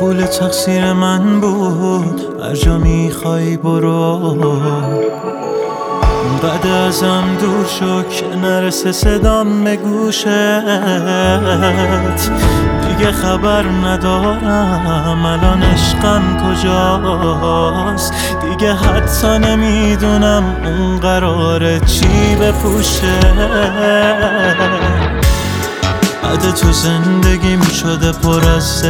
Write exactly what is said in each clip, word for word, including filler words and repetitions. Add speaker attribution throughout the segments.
Speaker 1: قبول تقصیر من بود، هر جا میخوای برو. بعد ازم دور شو که نرسه صدام به گوشت، دیگه خبر ندارم الان عشقم کجاست. دیگه حتی نمیدونم اون قراره چی بپوشه. بعد تو زندگیم شده پر از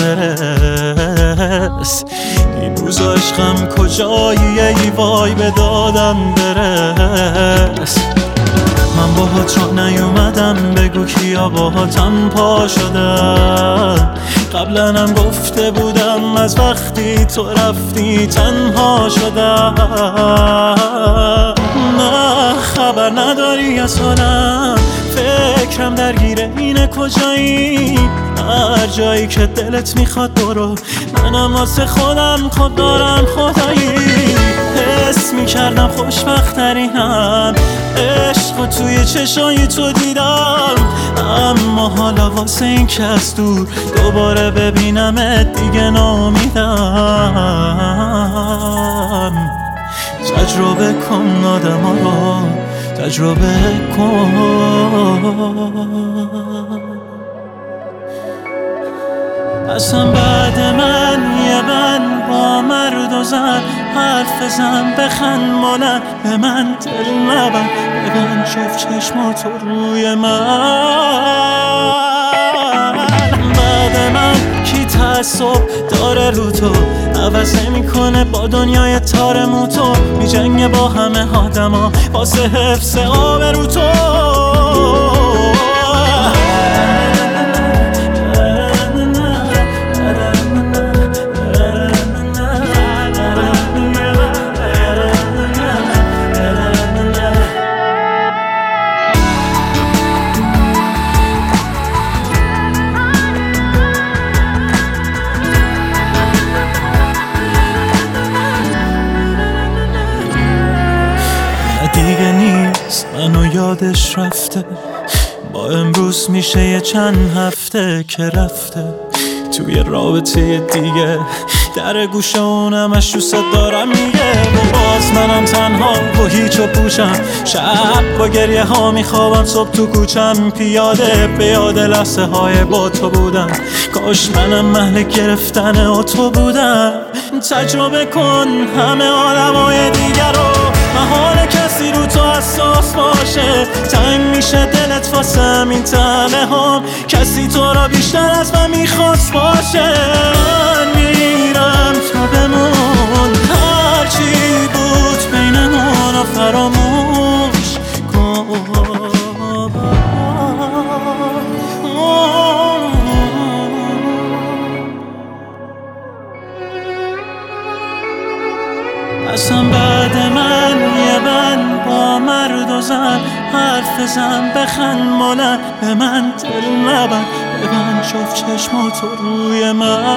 Speaker 1: استرس، این روز عشقم کجایی ای وای به دادم برس. من باهات را نیومدم بگو کیا باهاتم پا شدن، قبلا هم گفته بودم از وقتی تو رفتی تنها شدم. نه خبر نداری از حالم، فکرم درگیره اینه کجایی. هر جایی که دلت میخواد برو، منم واسه خودم خود دارم خدایی. حس میکردم خوشبخت‌ترینم، عشق و توی چشای تو دیدم. اما حالا واسه این که از دور دوباره ببینمت دیگه ناامیدم. تجربه کن آدم ها رو، تجربه کن. اصلا بعد من یه من با مرد و زن حرف بزن، بخند مانه به من دل نبن، ببند شف چشماتو روی من. بعد من کی تعصب داره رو تو، عوض نمیکنه با دنیای تار موتو. میجنگه با همه آدما واسه حفظ آبرو تو. دیگه نیست منو یادش رفته، با امروز میشه یه چند هفته که رفته توی رابطه دیگه. در گوشه اونمش دوست دارم میگه، و باز منم تنها و هیچ و پوشم. شب با گریه ها میخوابم، صبح تو کوچم پیاده به یاد لحظه های با تو بودم. کاش منم محل گرفتن تو بودم. تجربه کن همه آدمای دیگر رو، محال کسی رو تو حساس باشه. تنگ میشه دلت واسه همین تنه هم، کسی تو را بیشتر از من میخواست باشه. من میرم تو بمون، هرچی بود بینمون رو فراموش کن. اصلا بعد من یه من با مرد و زن حرف بزن، بخند مانه به من دل نبن، ببند شف چشماتو روی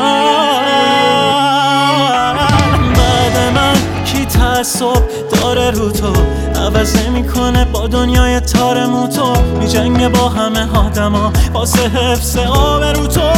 Speaker 1: من. بعد من کی تعصب داره رو تو، عوض نمیکنه با دنیای تار موتو. میجنگه با همه آدما واسه حفظ آبرو تو.